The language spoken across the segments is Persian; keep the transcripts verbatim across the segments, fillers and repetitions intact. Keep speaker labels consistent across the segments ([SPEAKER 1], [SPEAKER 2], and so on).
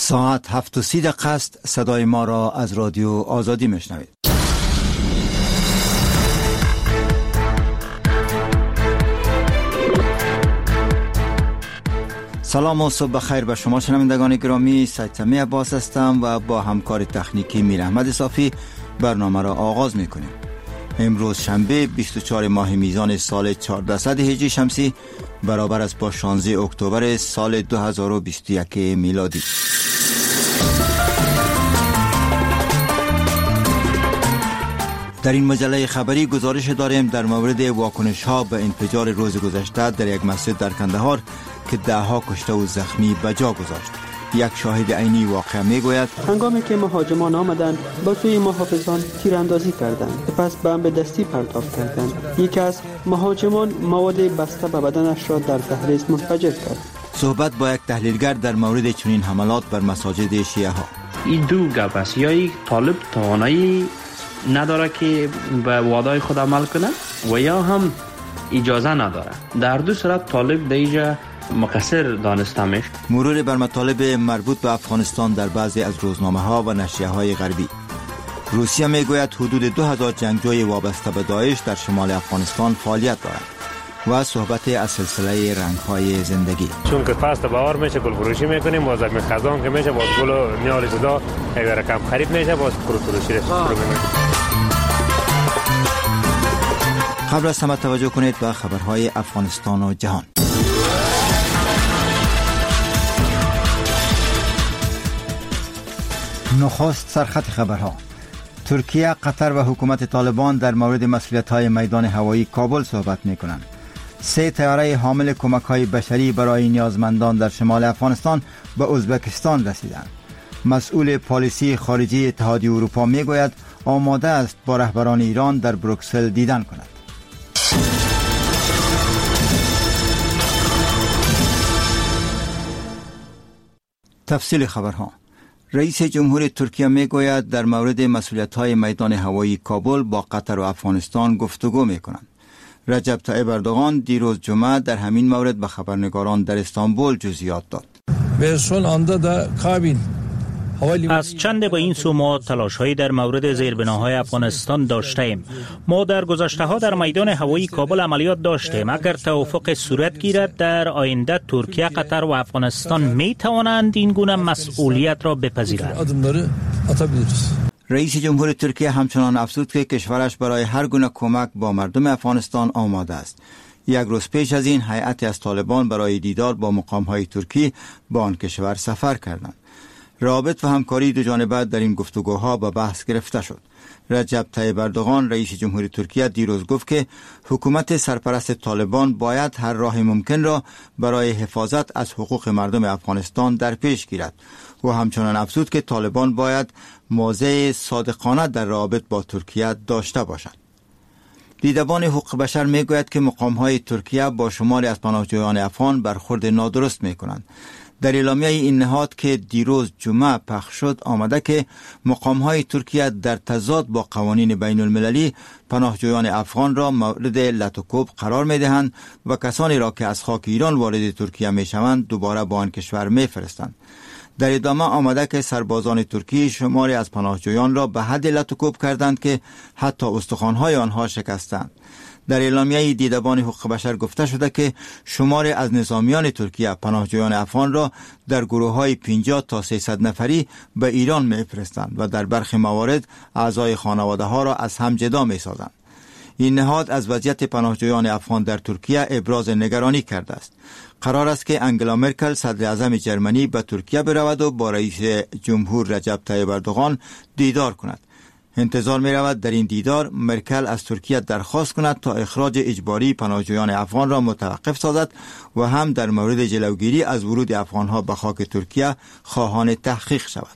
[SPEAKER 1] ساعت هفت و سی دقیقه است. صدای ما را از رادیو آزادی میشنوید. سلام و صبح بخیر به شما شنوندگان گرامی. سید سمی عباس هستم و با همکار تکنیکی میر احمد صافی برنامه را آغاز میکنیم. امروز شنبه بیست و چهارم ماه میزان سال چهاردهصد هجری شمسی برابر است با شانزده اکتبر سال دو هزار و بیست و یک میلادی. در این مجله خبری گزارش داریم در مورد واکنش ها به انفجار روز گذشته در یک مسجد در کندهار که ده ها کشته و زخمی به جا گذاشت. یک شاهد عینی واقعه میگوید
[SPEAKER 2] هنگامی که مهاجمان آمدند با سوی محافظان تیراندازی کردند، سپس بمب دستی پرتاب کردند. یکی از مهاجمان مواد بسته به بدنش را در دهلیز منفجر کرد.
[SPEAKER 1] صحبت با یک تحلیلگر در مورد چنین حملات بر مساجد شیعه ها.
[SPEAKER 3] این دو گپ است، یا یک طالب توانایی نداره که به وعده خود عمل کنه و یا هم اجازه نداره. در دو صورت طالب دیجا مقصر دانسته میشه.
[SPEAKER 1] مرور بر مطالب مربوط به افغانستان در بعضی از روزنامه ها و نشریه های غربی. روسیه میگوید حدود دو هزار جنگجوی وابسته به داعش در شمال افغانستان فعالیت دارند و صحبت از سلسله رنگ های زندگی.
[SPEAKER 4] چون که پس بهار میشه گل فروشی میکنیم، باز می خزان که میشه باز گل و نیال جدا اگر کم خرید میشه باز فرو فروشی رو میکنیم.
[SPEAKER 1] قبل از همه توجه کنید به خبرهای افغانستان و جهان. نخست سرخط خبرها. ترکیه، قطر و حکومت طالبان در مورد مسئولیت‌های میدان هوایی کابل صحبت می‌کنند. سه طیاره حامل کمک‌های بشری برای نیازمندان در شمال افغانستان به ازبکستان رسیدند. مسئول پالیسی خارجی اتحادیه اروپا می‌گوید آماده است با رهبران ایران در بروکسل دیدن کند. تفصیل خبرها. رئیس جمهور ترکیه میگوید در مورد مسئولیت‌های میدان هوایی کابل با قطر و افغانستان گفتگو می‌کنند. رجب طیب اردوغان دیروز جمعه در همین مورد به خبرنگاران در استانبول جزئیات داد.
[SPEAKER 5] از چند با این سو ما تلاش‌هایی در مورد زیربناهای افغانستان داشتیم. ما در گذشته‌ها در میدان هوایی کابل عملیات داشتیم. اگر توافق صورت گیرد در آینده ترکیه، قطر و افغانستان می توانند این گونه مسئولیت را بپذیرند.
[SPEAKER 1] رئیس جمهور ترکیه همچنان افزود که کشورش برای هر گونه کمک با مردم افغانستان آماده است. یک روز پیش از این هیئتی از طالبان برای دیدار با مقام‌های ترکی به آن کشور سفر کردند. رابط و همکاری دو جانبه در این گفتگوها به بحث گرفته شد. رجب طیب اردوغان رئیس جمهور ترکیه دیروز گفت که حکومت سرپرست طالبان باید هر راه ممکن را برای حفاظت از حقوق مردم افغانستان در پیش گیرد و همچنان افزود که طالبان باید موضع صادقانه در رابط با ترکیه داشته باشد. دیدبان حقوق بشر میگوید که مقام‌های ترکیه با شماری از پناهجویان افغان برخورد نادرست میکنند. در اعلامیه این نهاد که دیروز جمعه پخش شد آمده که مقام‌های ترکیه در تضاد با قوانین بین المللی پناهجویان افغان را مورد لطوکوب قرار می‌دهند و کسانی را که از خاک ایران وارد ترکیه می‌شوند دوباره به آن کشور می‌فرستند. در ادامه آمده که سربازان ترکی شماری از پناهجویان را به حد لطوکوب کردند که حتی استخوان‌های آنها شکستند. در اعلامیه دیدبان حقوق بشر گفته شده که شماری از نظامیان ترکیه پناهجویان افغان را در گروه‌های پنجاه تا سیصد نفری به ایران می‌فرستند و در برخی موارد اعضای خانواده ها را از هم جدا می‌سازند. این نهاد از وضعیت پناهجویان افغان در ترکیه ابراز نگرانی کرده است. قرار است که انگلا مرکل صدر اعظم جرمنی به ترکیه برود و با رئیس جمهور رجب طیب اردوغان دیدار کند. انتظار می رود در این دیدار مرکل از ترکیه درخواست کند تا اخراج اجباری پناهجویان افغان را متوقف سازد و هم در مورد جلوگیری از ورود افغانها به خاک ترکیه خواهان تحقیق شود.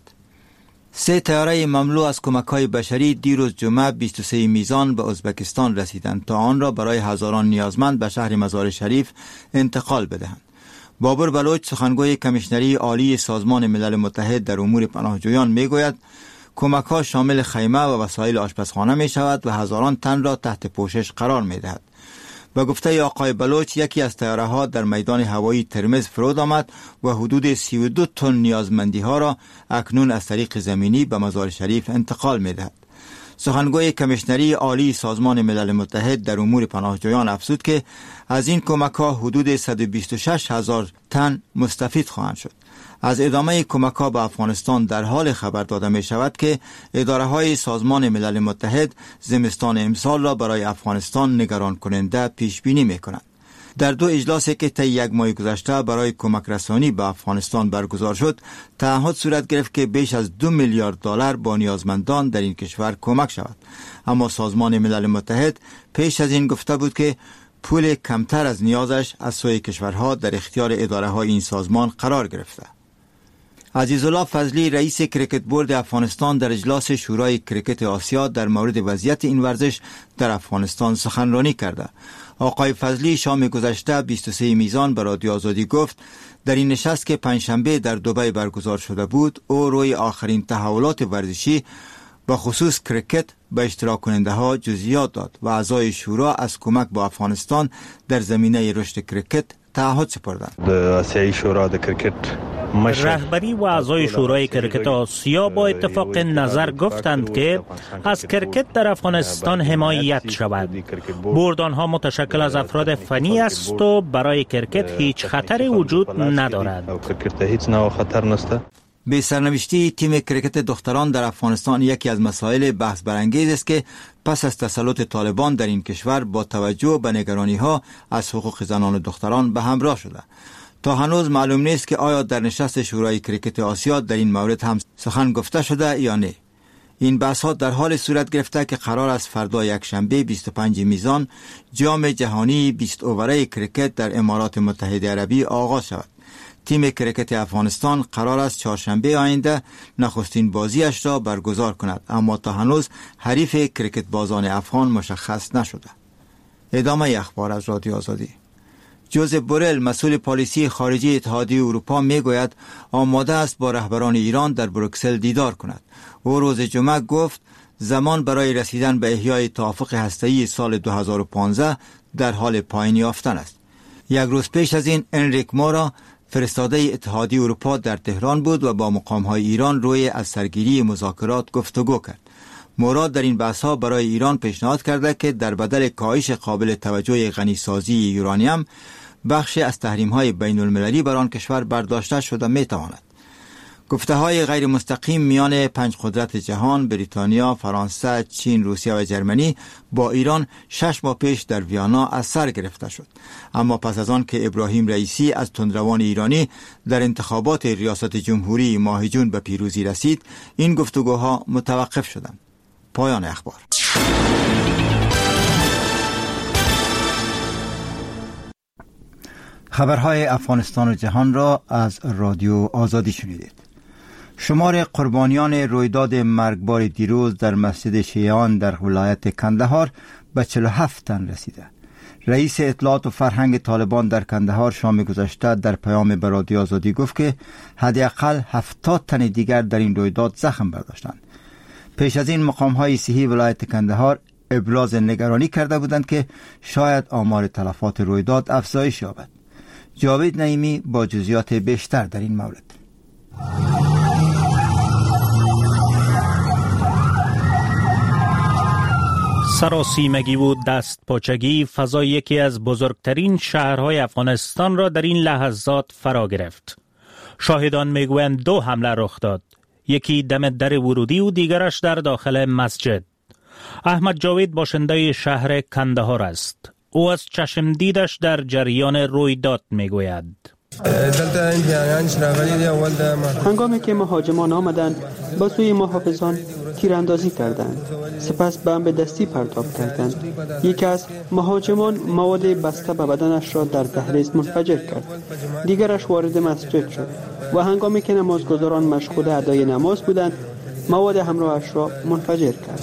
[SPEAKER 1] سه طیاره مملو از کمک‌های بشری دیروز جمعه بیست و سه میزان به ازبکستان رسیدند تا آن را برای هزاران نیازمند به شهر مزار شریف انتقال بدهند. بابر بلوچ سخنگوی کمیشنری عالی سازمان ملل متحد در امور پناهجویان میگوید کمک‌ها شامل خیمه و وسایل آشپزخانه می شود و هزاران تن را تحت پوشش قرار می دهد. به گفته آقای بلوچ یکی از طیاره ها در میدان هوایی ترمز فرود آمد و حدود سی و دو تن نیازمندی ها را اکنون از طریق زمینی به مزار شریف انتقال می دهد. سخنگوی کمیشنری عالی سازمان ملل متحد در امور پناهجویان افزود که از این کمک ها حدود صد و بیست و شش هزار تن مستفید خواهند شد. از ادامه کمک ها به افغانستان در حال خبر داده می شود که اداره های سازمان ملل متحد زمستان امسال را برای افغانستان نگران کننده پیش بینی می کنند. در دو اجلاسی که طی یک ماه گذشته برای کمک رسانی به افغانستان برگزار شد، تعهد صورت گرفت که بیش از دو میلیارد دلار با نیازمندان در این کشور کمک شود. اما سازمان ملل متحد پیش از این گفته بود که پول کمتر از نیازش از سوی کشورها در اختیار اداره های این سازمان قرار گرفته. عزیزالله فضلی رئیس کریکت بورد افغانستان در اجلاس شورای کریکت آسیا در مورد وضعیت این ورزش در افغانستان سخنرانی کرده. آقای فضلی شام گذشته بیست و سه میزان به رادیو آزادی گفت در این نشست که پنجشنبه در دبی برگزار شده بود، او روی آخرین تحولات ورزشی به خصوص کریکت به اشتراک کننده ها جزئیات داد و اعضای شورا از کمک به افغانستان در زمینه رشد کریکت تعهد سپردند.
[SPEAKER 6] آسیایی شورا د کریکت
[SPEAKER 5] رهبری و اعضای شورای کرکت آسیا با اتفاق نظر گفتند که از کرکت در افغانستان حمایت شود. بورد آنها متشکل از افراد فنی است و برای کرکت هیچ خطری وجود ندارد.
[SPEAKER 1] به سرنوشتی تیم کرکت دختران در افغانستان یکی از مسائل بحث برانگیز است که پس از تسلط طالبان در این کشور با توجه به نگرانی ها از حقوق زنان و دختران به همراه شده. تا هنوز معلوم نیست که آیا در نشست شورای کریکت آسیا در این مورد هم سخن گفته شده یا نه. این بحث ها در حال صورت گرفته که قرار است فردا یک شنبه بیست و پنج میزان جام جهانی بیست اووره کریکت در امارات متحده عربی آغاز شود. تیم کریکت افغانستان قرار است چهارشنبه آینده نخستین بازیش را برگزار کند، اما تا هنوز حریف کریکت بازان افغان مشخص نشده. ادامه اخبار از رادیو آزادی. جوزف بورل مسئول پالیسی خارجی اتحادیه اروپا میگوید آماده است با رهبران ایران در بروکسل دیدار کند. او روز جمعه گفت زمان برای رسیدن به احیای توافق هسته‌ای سال دو هزار و پانزده در حال پایان یافتن است. یک روز پیش از این انریک مورا فرستاده اتحادیه اروپا در تهران بود و با مقام‌های ایران روی از سرگیری مذاکرات گفتگو کرد. مورا در این بحث‌ها برای ایران پیشنهاد کرده که در بدل کاهش قابل توجه غنیسازی یورانیم بخشی از تحریم‌های بین المللی بر آن کشور برداشته شده می‌تواند. گفته‌های غیر مستقیم میان پنج قدرت جهان بریتانیا، فرانسه، چین، روسیه و جرمنی با ایران شش ماه پیش در ویانا از سر گرفته شد. اما پس از آن که ابراهیم رئیسی از تندروان ایرانی در انتخابات ریاست جمهوری ماه جون به پیروزی رسید، این گفتگوها متوقف شدند. پایان اخبار. خبرهای افغانستان و جهان را از رادیو آزادی شنیدید. شمار قربانیان رویداد مرگبار دیروز در مسجد شیعیان در ولایت کندهار به چهل و هفت تن رسیده. رئیس اطلاعات و فرهنگ طالبان در کندهار شام گذشته در پیام به رادیو آزادی گفت که حداقل هفتاد تن دیگر در این رویداد زخم برداشتند. پیش از این مقام‌های صحی ولایت کندهار ابراز نگرانی کرده بودند که شاید آمار تلفات رویداد افزایش یابد. جاوید نعیمی با جزئیات بیشتر در این مورد.
[SPEAKER 5] سراسیمگی و دست پاچگی فضای یکی از بزرگترین شهرهای افغانستان را در این لحظات فرا گرفت. شاهدان میگویند دو حمله رخ داد. یکی دم در ورودی و دیگرش در داخل مسجد. احمد جاوید باشنده شهر کندهار است. او از چشم دیدش در جریان رویداد میگوید.
[SPEAKER 2] هنگامی که مهاجمان آمدند با سوی محافظان تیراندازی کردند، سپس بمب دستی پرتاب کردند. یکی از مهاجمان مواد بسته به بدنش را در دهلیز منفجر کرد. دیگرش وارد مسجد شد و هنگامی که نمازگزاران مشغول ادای نماز بودند مواد همراهش را منفجر کرد.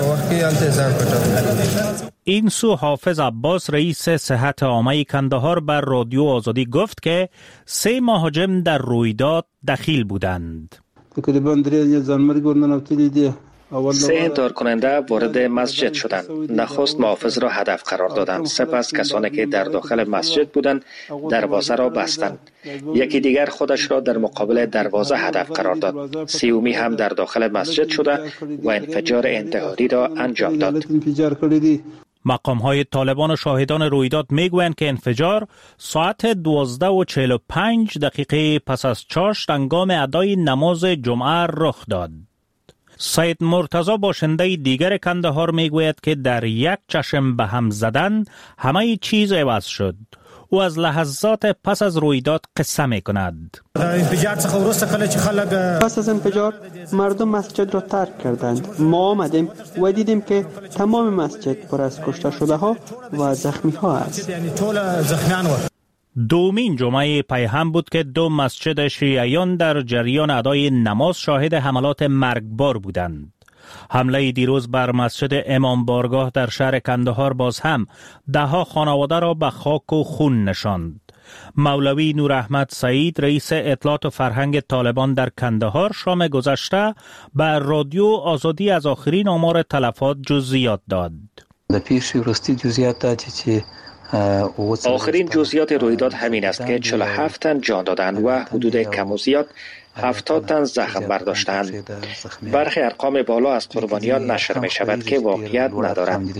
[SPEAKER 5] این سو حافظ عباس رئیس صحت عامه کندهار بر رادیو آزادی گفت که سه مهاجم در رویداد دخیل بودند.
[SPEAKER 7] تقریبا درې ځانمرګ ورننوتلي دي
[SPEAKER 6] سه انتحار کننده وارد مسجد شدند. نخست محافظ را هدف قرار دادند، سپس کسانی که در داخل مسجد بودند دروازه را بستند. یکی دیگر خودش را در مقابل دروازه هدف قرار داد. سیومی هم در داخل مسجد شده و انفجار انتحاری را انجام داد.
[SPEAKER 5] مقام های طالبان و شاهدان رویداد میگویند که انفجار ساعت دوازده و چهل و پنج دقیقه پس از چاشت هنگام ادای نماز جمعه رخ داد. سید مرتضی باشنده دیگر کندهار میگوید که در یک چشم به هم زدن همه چیز عوض شد. او از لحظات پس از رویداد قصه می کند.
[SPEAKER 2] پس از انفجار مردم مسجد را ترک کردند. ما آمدیم و دیدیم که تمام مسجد پر از کشته شده ها و زخمی ها است.
[SPEAKER 5] دومین جمعه پیهم بود که دو مسجد شیعیان در جریان ادای نماز شاهد حملات مرگبار بودند. حمله دیروز بر مسجد امام بارگاه در شهر کندهار باز هم دهها خانواده را به خاک و خون نشاند. مولوی نور احمد سعید رئیس اطلاعات و فرهنگ طالبان در کندهار شام گذشته به رادیو آزادی از آخرین آمار تلفات جزئیات داد.
[SPEAKER 6] آخرین جزئیات رویداد همین است که چهل و هفت تن جان دادند و حدود کم و زیاد هفتاد تن زخم برداشتند. برخی ارقام بالا از قربانیان نشر می شود که واقعیت ندارند.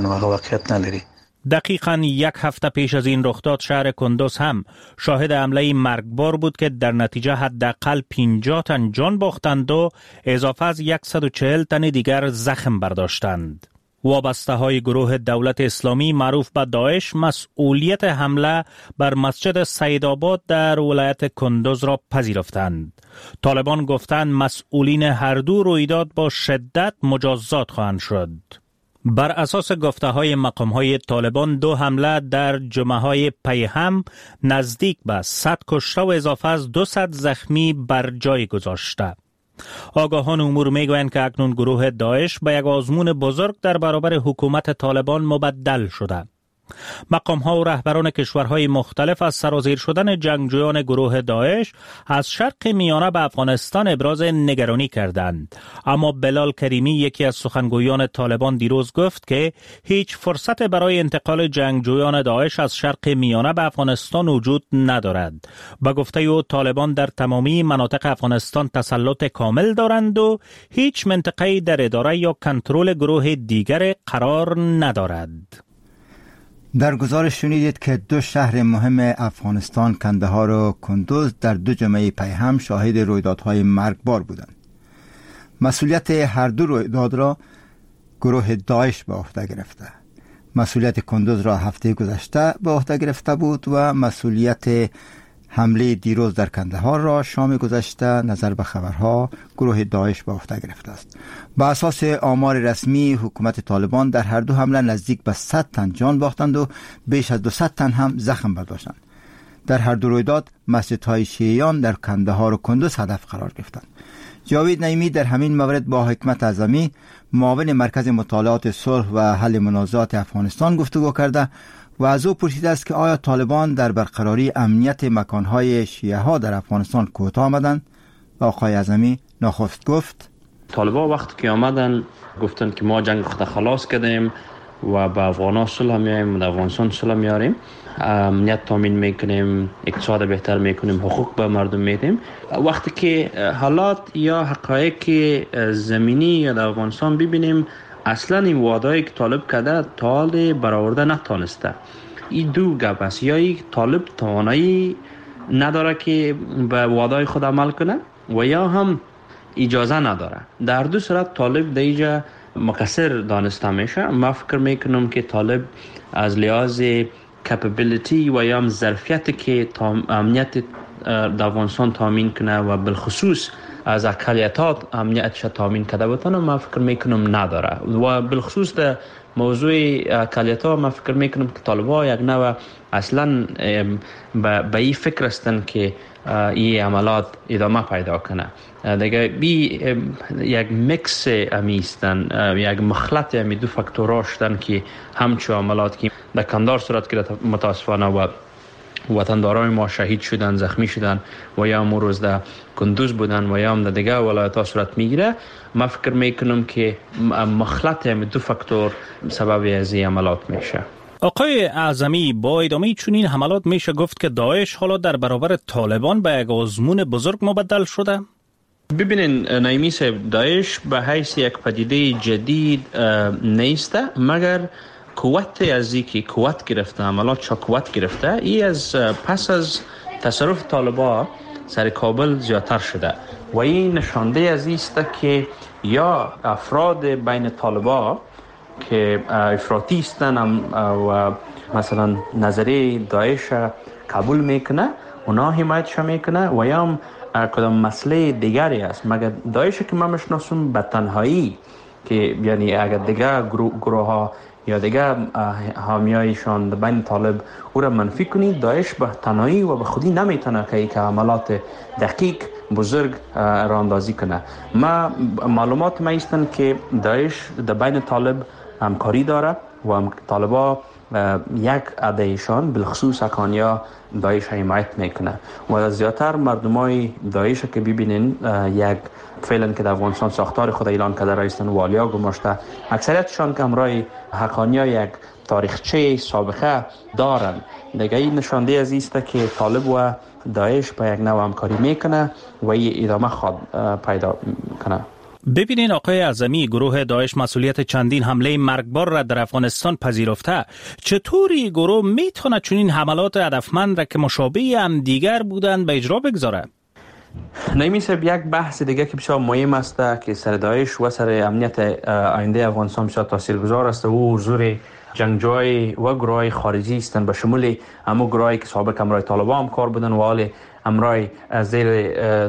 [SPEAKER 5] دقیقاً یک هفته پیش از این رخداد شهر کندوز هم شاهد حمله مرگبار بود که در نتیجه حداقل پنجاه تن جان باختند و اضافه از صد و چهل تن دیگر زخم برداشتند. وابسته های گروه دولت اسلامی معروف به داعش مسئولیت حمله بر مسجد سیدآباد در ولایت کندوز را پذیرفتند. طالبان گفتند مسئولین هر دو رویداد با شدت مجازات خواهند شد. بر اساس گفته های مقام های طالبان دو حمله در جمعه های پیهم نزدیک به صد کشته و اضافه از دویست زخمی بر جای گذاشته. آگاهان امور میگویند که اکنون گروه داعش به یک آزمون بزرگ در برابر حکومت طالبان مبدل شده. مقام ها و رهبران کشورهای مختلف از سرازیر شدن جنگجویان گروه داعش از شرق میانه به افغانستان ابراز نگرانی کردند. اما بلال کریمی یکی از سخنگویان طالبان دیروز گفت که هیچ فرصت برای انتقال جنگجویان داعش از شرق میانه به افغانستان وجود ندارد. به گفته او طالبان در تمامی مناطق افغانستان تسلط کامل دارند و هیچ منطقه‌ای در اداره یا کنترل گروه دیگر قرار ندارد.
[SPEAKER 1] در گزارش شنیدید که دو شهر مهم افغانستان کندهار و کندوز در دو جمعه پیهم شاهد رویدادهای مرگبار بودند. مسئولیت هر دو رویداد را گروه داعش به عهده گرفته. مسئولیت کندوز را هفته گذشته به عهده گرفته بود و مسئولیت حمله دیروز در کندهار را شام گذشته نظر به خبرها گروه داعش به عهده گرفته است. با اساس آمار رسمی حکومت طالبان در هر دو حمله نزدیک به صد تن جان باختند و بیش از دویست تن هم زخم برداشتند. در هر دو رویداد مسجدهای شیعیان در کندهار و کندوز هدف قرار گرفتند. جاوید نعیمی در همین مورد با حکمت اعظمی معاون مرکز مطالعات صلح و حل منازعات افغانستان گفتگو کرده و از او پرسیده است که آیا طالبان در برقراری امنیت مکانهای شیعه ها در افغانستان کوتاه آمدند؟ و آقای اعظمی نخست گفت
[SPEAKER 3] طالبان وقتی که آمدن گفتن که ما جنگ خود خلاص کردیم و با افغانا صلح میاریم و در افغانستان صلح میاریم، امنیت تامین میکنیم، اقتصاد بهتر میکنیم، حقوق به مردم میدیم. وقتی که حالات یا حقایق زمینی یا در افغانستان ببینیم اصلا این وعده‌ای که طالب کرده تا حال برآورده نتونسته. این دو گپ است، یا یک طالب توانایی نداره که به وعده‌های خود عمل کنه و یا هم اجازه نداره. در دو صورت طالب دیگه مقصر دانسته میشه. من فکر میکنم که طالب از لحاظ کپابیلیتی و یا هم ظرفیت که امنیت در افغانستان تامین کنه و بالخصوص از اقلیتات امنیتش تامین کرده بتونه، من فکر میکنم نداره. و بالخصوص در موضوع اقلیت‌ها من فکر میکنم که طالبان یک نوع اصلا به این فکر هستن که این عملات ادامه پیدا کنه. دیگه بی یک مکس امیستن، یک مخلط امی دو فاکتورها شدن که همچو عملات که در کندهار صورت گرفت متاسفانه و وطندارای ما شهید شدن، زخمی شدن و یا امروز روز در کندوز بودن و یا هم در دیگه ولایت ها صورت میگیره. ما فکر میکنم که مخلط دو فاکتور سبب از این عملات میشه.
[SPEAKER 5] آقای اعظمی، با ادامه چنین حملات میشه گفت که داعش حالا در برابر طالبان به یک آزمون بزرگ مبدل شده؟
[SPEAKER 3] ببینین نایمی صاحب، داعش به حیث یک پدیده جدید نیست، مگر قوت از اینکه قوت گرفته، عملات چا قوت گرفته، ای از پس از تصرف طالبان سر کابل زیادتر شده و این نشانده از است که یا افراد بین طالبان که افراطی هستند و مثلا نظریه داعش قبول میکنه، اونا حمایتش میکنه و یا هم کدام مسئله دیگری است. مگر داعش که من میشناسم به تنهایی، که یعنی اگر دیگه گروه ها یا دیگه حامیایشان بین طالب او را منفی کنید، داعش به تنهایی و به خودی نمیتونه که یک عملات دقیق بزرگ را اندازی کنه. ما معلومات ما ایستن که داعش در بین طالب همکاری داره و طالبا یک عدهشان بالخصوص اکانیا داعش حمایت میکنه و زیادتر مردمای داعش که ببینین یک فعلا که در افغانستان ساختار خود اعلان کرده رایستن والیا گماشته، اکثریتشان که همراه حقانیا یک تاریخچه سابقه دارن. دیگه این نشانده از است که طالب و داعش با یک نوع همکاری میکنه و این ادامه خواد پیدا کنه.
[SPEAKER 5] ببینین آقای اعظمی، گروه داعش مسئولیت چندین حمله مرگبار را در افغانستان پذیرفته. چطوری گروه میتونه چنین حملات هدفمند را که مشابه هم دیگر بودن به اجرا بگذاره؟
[SPEAKER 3] نایمی صاحب، یک بحث دیگه که بسیار مهم است که سر داعش و سر امنیت آینده افغانستان بسیار تاثیرگذار است و حضور جنگجوی و گروهای خارجی هستند، به شمول همون گروهایی که سابق امرای طالبان هم کار بودن و حال امرای زیر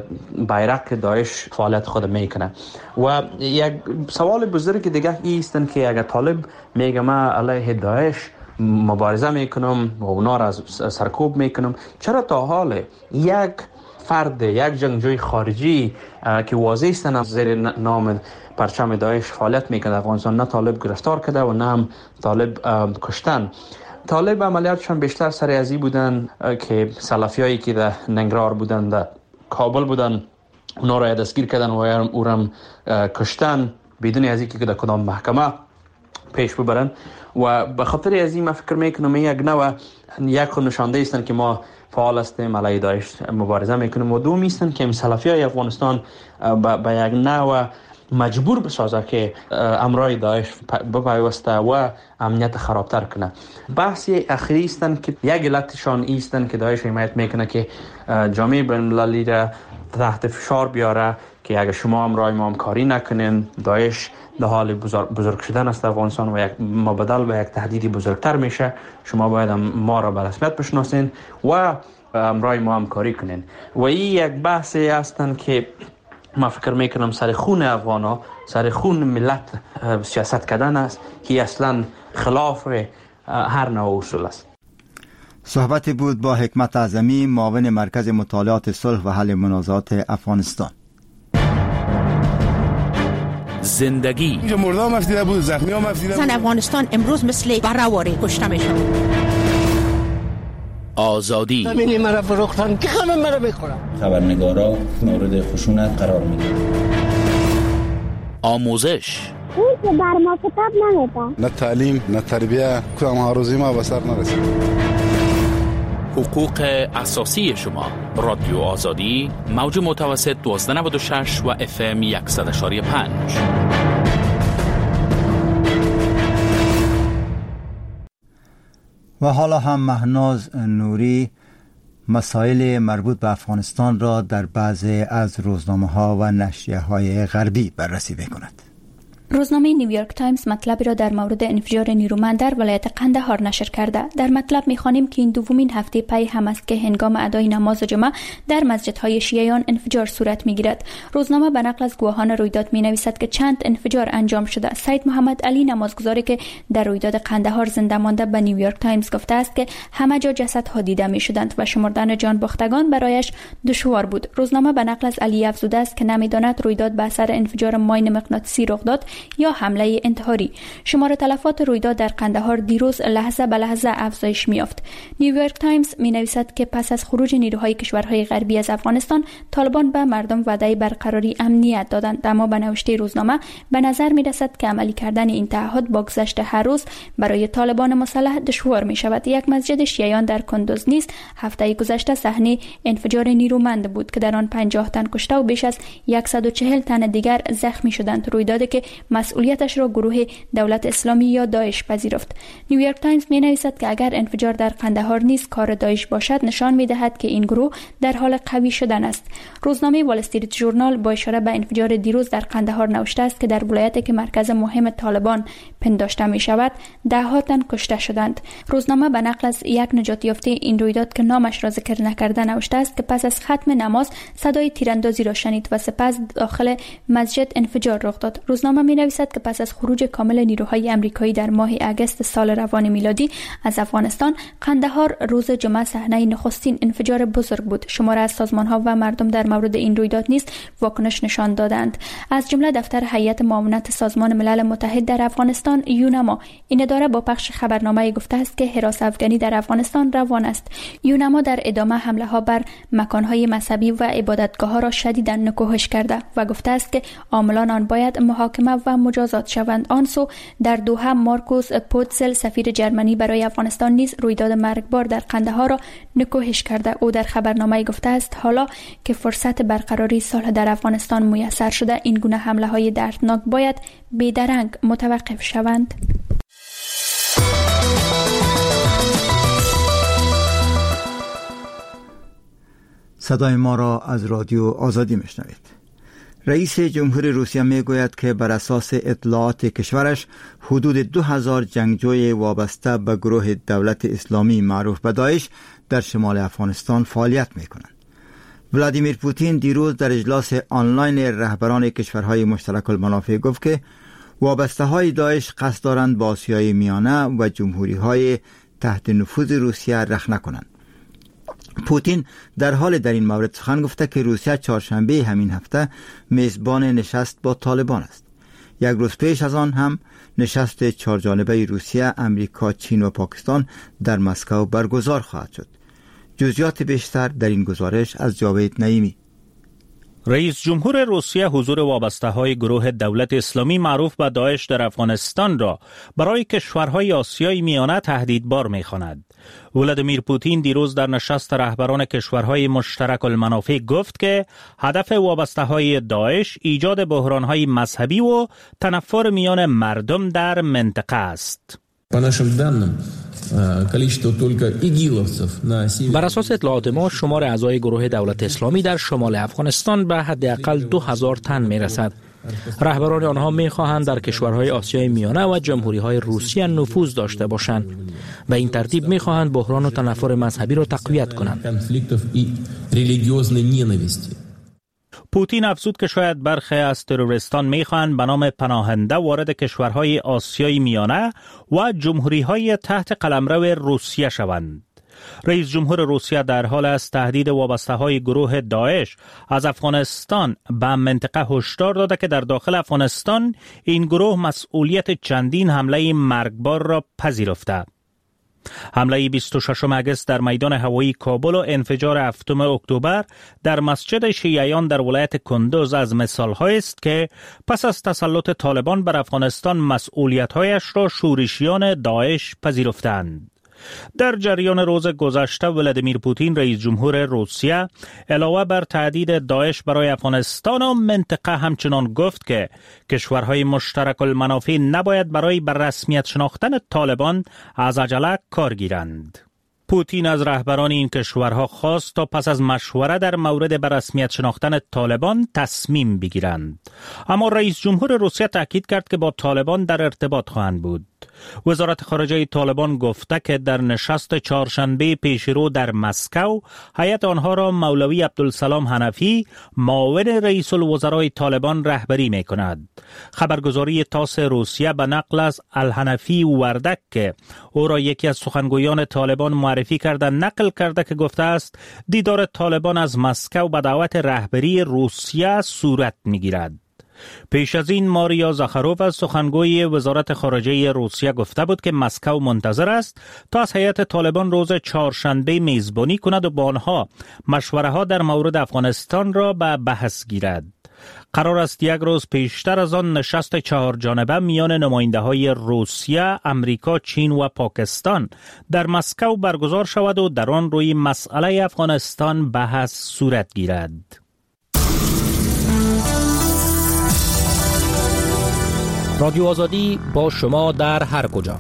[SPEAKER 3] بیرق داعش فعالیت خود میکنه. و یک سوال بزرگ دیگه ایستن که اگر طالب میگه ما علیه داعش مبارزه میکنم و اونا را سرکوب میکنم، چرا تا حال یک فرد، یک جنگجوی خارجی که واضح استن از زیر نام پرچم داعش فعالیت میکنه افغانستان، نه طالب گرفتار کرده و نه هم طالب کشتن؟ طالب عملیاتشان بیشتر سر ازی بودن که سلفیایی که در ننگرهار بودن، در کابل بودن، اونا را دستگیر کردن و او را کشتن بدون از اینکه در کدام محکمه پیش ببرن. و به خاطر از این من فکر میکنم یک نوع یک خود نشانده ایستن که ما فعال هستیم علیه داعش مبارزه میکنیم و دوم ایستن که سلفیای افغانستان به یک نوع مجبور بسازه که امرای داعش بپیوسته و امنیت خرابتر کنه. بحثی اخیری استن که یک علتشان ایستن که داعش حمایت میکنه که جامعه بین‌المللی را تحت فشار بیاره که اگر شما امرای ما همکاری نکنین، داعش در حال بزرگ, بزرگ شدن است افغانستان و یک مبادل به یک تهدیدی بزرگتر میشه، شما باید ما را به رسمیت بشناسین و امرای ما همکاری کنین. و این یک بحثی هستن که ما فکر میکنم سر خون افغانا، سر خون ملت سیاست کردن است که اصلا خلاف هر نوع اصول است.
[SPEAKER 1] صحبت بود با حکمت اعظمی، معاون مرکز مطالعات صلح و حل منازعات افغانستان.
[SPEAKER 7] زندگی
[SPEAKER 8] اینجا مرده هم افدیده بود، زخمی هم افدیده بود.
[SPEAKER 9] زن افغانستان امروز مثل برهواری کشته میشن.
[SPEAKER 7] آزادی
[SPEAKER 10] ببینی مرا فروختن که همه مرا بخورن.
[SPEAKER 11] خبرنگارا مورد خشونت قرار میدن.
[SPEAKER 7] آموزش
[SPEAKER 12] اون که بر ما کتاب نمیدن،
[SPEAKER 8] نه تعلیم نه تربیه، کدام ها روزی ما به سر نرسید.
[SPEAKER 7] حقوق اساسی شما. رادیو آزادی، موج متوسط دوازده نود و شش و اف ام صد و پنج.
[SPEAKER 1] و حالا هم مهناز نوری مسائل مربوط به افغانستان را در بعضی از روزنامه‌ها و نشریه‌های غربی بررسی می‌کند.
[SPEAKER 13] روزنامه نیویورک تایمز مطلبی را در مورد انفجار نیرومند در ولایت قندهار نشر کرده. در مطلب می‌خوانیم که این دومین هفته پی هم است که هنگام ادای نماز جمعه در مسجدهای شیعیان انفجار صورت می‌گیرد. روزنامه به نقل از گواهان رویداد می‌نویسد که چند انفجار انجام شده. سید محمد علی نمازگزاری که در رویداد قندهار زنده مانده به نیویورک تایمز گفته است که همه جا جسدها دیده می‌شدند و شمردن جان باختگان برایش دشوار بود. روزنامه به نقل از علی افزوده است که نمی‌داند رویداد به اثر انفجار ماین مغناطیسی رخ داد یا حمله انتحاری. شمار تلفات رویداد در قندهار دیروز لحظه به لحظه افزایش می‌یافت. نیویورک تایمز می‌نویسد که پس از خروج نیروهای کشورهای غربی از افغانستان، طالبان به مردم وعده برقراری امنیت دادند، اما به نوشته روزنامه به نظر می‌رسد که عملی کردن این تعهد با گذشت هر روز برای طالبان مسلح دشوار می‌شود. یک مسجد شیعیان در کندوز نیز هفته گذشته صحنه انفجار نیرومند بود که در آن پنجاه تن کشته و بیش از صد و چهل تن دیگر زخمی شدند، رویدادی که مسئولیتش را گروه دولت اسلامی یا داعش پذیرفت. نیویورک تایمز می‌نویسد که اگر انفجار در قندهار نیز کار داعش باشد، نشان می‌دهد که این گروه در حال قوی شدن است. روزنامه وال استریت ژورنال با اشاره به انفجار دیروز در قندهار نوشته است که در ولایتی که مرکز مهم طالبان پنداشته می‌شود، ده ها تن کشته شدند. روزنامه به نقل از یک نجات یافته این رویداد که نامش را ذکر نکرده نوشته است که پس از ختم نماز صدای تیراندازی را شنید و سپس داخل مسجد انفجار رخ داد. روزنامه می‌نویسد که پس از خروج کامل نیروهای آمریکایی در ماه اگست سال روان میلادی از افغانستان، قندهار روز جمعه صحنه نخستین انفجار بزرگ بود. شماره از سازمان‌ها و مردم در مورد این رویداد نیز واکنش نشان دادند. از جمله دفتر هیئت معاونت سازمان ملل متحد در افغانستان یونما. این اداره با پخش خبرنامه گفته است که حراس افغانی در افغانستان روان است. یونما در ادامه حمله ها بر مکان‌های مذهبی و عبادتگاه‌ها را شدیداً نکوهش کرده و گفته است که عاملان آن باید محاکمه و مجازات شوند. آنسو در دوحه مارکوس پوتسل سفیر جرمنی برای افغانستان نیز رویداد مرگبار در قندهار را نکوهش کرده. او در خبرنامه گفته است حالا که فرصت برقراری صلح در افغانستان میسر شده، این گونه حمله‌های دردناک باید بی‌درنگ متوقف شوند.
[SPEAKER 1] صدای ما را از رادیو آزادی میشنوید. رئیس جمهور روسیه میگوید که بر اساس اطلاعات کشورش حدود دو هزار جنگجوی وابسته به گروه دولت اسلامی معروف به داعش در شمال افغانستان فعالیت میکنند. ولادیمیر پوتین دیروز در اجلاس آنلاین رهبران کشورهای مشترک المنافع گفت که وابسته های داعش قصد دارند با آسیای میانه و جمهوری های تحت نفوذ روسیه رخنه کنند. پوتین در حال در این مورد سخن گفته که روسیه چهارشنبه همین هفته میزبان نشست با طالبان است. یک روز پیش از آن هم نشست چهارجانبه روسیه، امریکا، چین و پاکستان در مسکو برگزار خواهد شد. جزئیات بیشتر در این گزارش از جاوید نعیمی.
[SPEAKER 5] رئیس جمهور روسیه حضور وابسته های گروه دولت اسلامی معروف به داعش در افغانستان را برای کشورهای آسیای میانه تهدیدبار می‌خواند. ولادیمیر پوتین دیروز در نشست رهبران کشورهای مشترک المنافع گفت که هدف وابسته های داعش ایجاد بحران‌های مذهبی و تنفر میان مردم در منطقه است.
[SPEAKER 14] بر اساس اطلاعات ما، شمار اعضای گروه دولت اسلامی در شمال افغانستان به حداقل دو هزار تن می رسد. رهبران آنها می خواهند در کشورهای آسیای میانه و جمهوری‌های روسیه نفوذ داشته باشند. به این ترتیب می خواهند بحران و تنفر مذهبی را تقویت کنند.
[SPEAKER 5] پوتین افزود که شاید برخی از تروریستان می‌خواهند به نام پناهنده وارد کشورهای آسیای میانه و جمهوری‌های تحت قلمرو روسیه شوند. رئیس جمهور روسیه در حال است تهدید وابسته‌های گروه داعش از افغانستان به منطقه هشدار داده که در داخل افغانستان این گروه مسئولیت چندین حمله مرگبار را پذیرفته. حمله بیست و ششم اگست در میدان هوایی کابل و انفجار هفتم اکتبر در مسجد شیعیان در ولایت کندوز از مثال‌هایی است که پس از تسلط طالبان بر افغانستان مسئولیت‌هایش را شورشیان داعش پذیرفتند. در جریان روز گذشته ولادیمیر پوتین رئیس جمهور روسیه علاوه بر تهدید داعش برای افغانستان و منطقه همچنان گفت که کشورهای مشترک المنافع نباید برای بر رسمیت شناختن طالبان از عجله کار گیرند. پوتین از رهبران این کشورها خواست تا پس از مشوره در مورد بر رسمیت شناختن طالبان تصمیم بگیرند. اما رئیس جمهور روسیه تاکید کرد که با طالبان در ارتباط خواهند بود. وزارت خارجه طالبان گفته که در نشست چهارشنبه پیشرو در مسکو هیئت آنها را مولوی عبدالسلام حنفی معاون رئیس الوزرای طالبان رهبری می کند. خبرگزاری تاس روسیه به نقل از الحنفی وردک که او را یکی از سخنگویان طالبان معرفی کرده نقل کرده که گفته است دیدار طالبان از مسکو به دعوت رهبری روسیه صورت می گیرد. پیش از این ماریا زاخاروف از سخنگوی وزارت خارجه روسیه گفته بود که مسکو منتظر است تا از هیئت طالبان روز چهارشنبه میزبانی کند و با آنها مشوره ها در مورد افغانستان را به بحث گیرد. قرار است یک روز پیشتر از آن نشست چهار جانبه میان نماینده های روسیه، امریکا، چین و پاکستان در مسکو برگزار شود و در آن روی مسئله افغانستان بحث صورت گیرد.
[SPEAKER 14] رادیو آزادی با شما در هر کجا.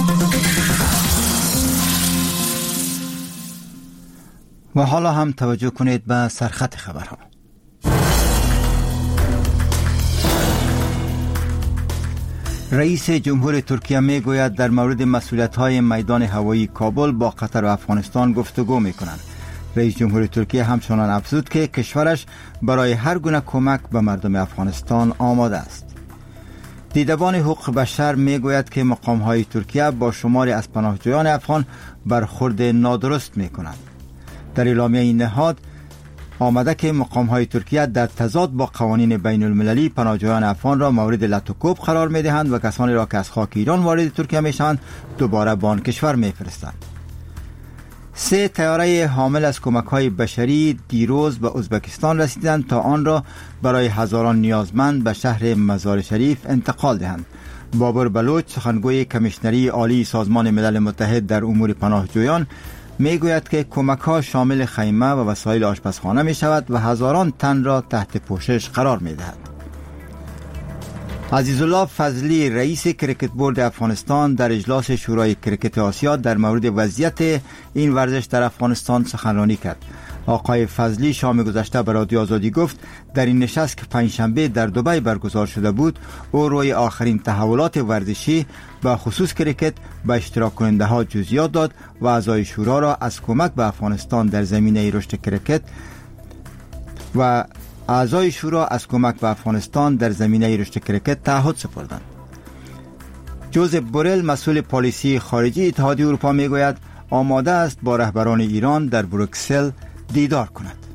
[SPEAKER 1] و حالا هم توجه کنید به سرخط خبرها. رئیس جمهور ترکیه می گوید در مورد مسئولیت‌های میدان هوایی کابل با قطر و افغانستان گفتگو می کنند. رئیس جمهور ترکیه همچنان افزود که کشورش برای هر گونه کمک به مردم افغانستان آماده است. دیدبان حقوق بشر می گوید که مقام‌های ترکیه با شماری از پناهجویان افغان برخورد نادرست می کنند. در اعلامیه این نهاد آمده که مقام‌های ترکیه در تضاد با قوانین بین المللی پناهجویان افغان را مورد لطوکوب قرار می دهند و کسانی را که از خاک ایران وارد ترکیه می شوند دوباره به آن کشور می فرستند. سه طیاره حامل از کمک‌های بشری دیروز به ازبکستان رسیدند تا آن را برای هزاران نیازمند به شهر مزار شریف انتقال دهند. بابر بلوچ، سخنگوی کمیشنری عالی سازمان ملل متحد در امور پناهجویان، می گوید که کمک ها شامل خیمه و وسایل آشپزخانه می شود و هزاران تن را تحت پوشش قرار می دهد. عزیزالله فضلی، رئیس کریکت بورد افغانستان، در اجلاس شورای کریکت آسیا در مورد وضعیت این ورزش در افغانستان سخنرانی کرد. آقای فضلی شام گذشته به رادیو آزادی گفت در این نشست که پنجشنبه در دبی برگزار شده بود، او روی آخرین تحولات ورزشی به خصوص کریکت به اشتراک کننده ها جزئیات داد و اعضای شورا را از کمک به افغانستان در زمینه رشد کریکت و اعضای شورا از کمک به افغانستان در زمینه رشد کریکت تعهد سپردند. جوزف بورل، مسئول پالیسی خارجی اتحادیه اروپا، میگوید آماده است با رهبران ایران در بروکسل دیدار کند.